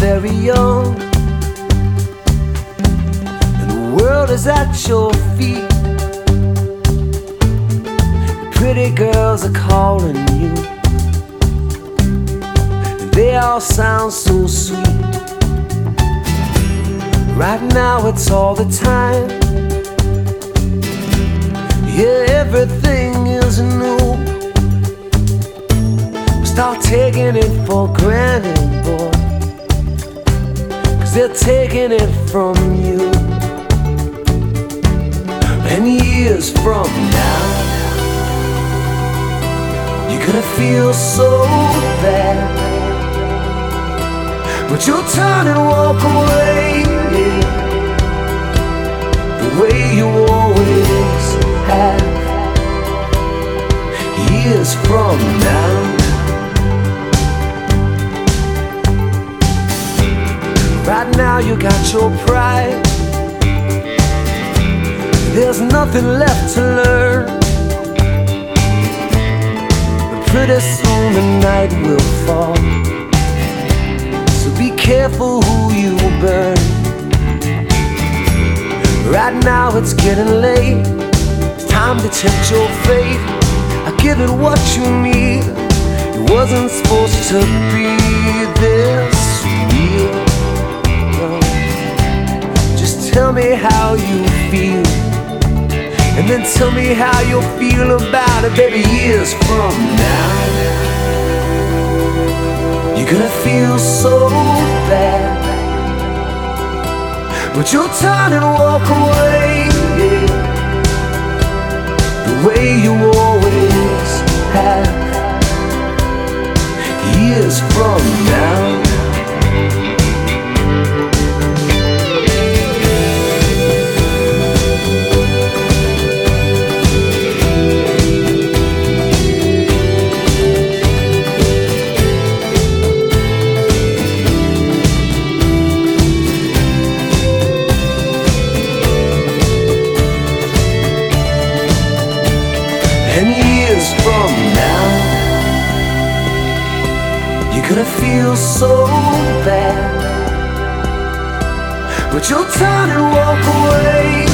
very young, and the world is at your feet. Pretty girls are calling you, and they all sound so sweet. Right now it's all the time. Yeah, everything is new. Start taking it for granted, boy, 'cause they're taking it from you. And years from now, you're gonna feel so bad, but you'll turn and walk away, the way you always have. Years from now, right now you got your pride. There's nothing left to learn, but pretty soon the night will fall. So be careful who you burn. Right now it's getting late. It's time to tempt your fate. I give it what you need. It wasn't supposed to be this real. Just tell me how you feel, and then tell me how you'll feel about it, baby. Years from now, you're gonna feel so bad, but you'll turn and walk away, the way you always have. Years from now, and years from now, you're gonna feel so bad, but you'll turn and walk away,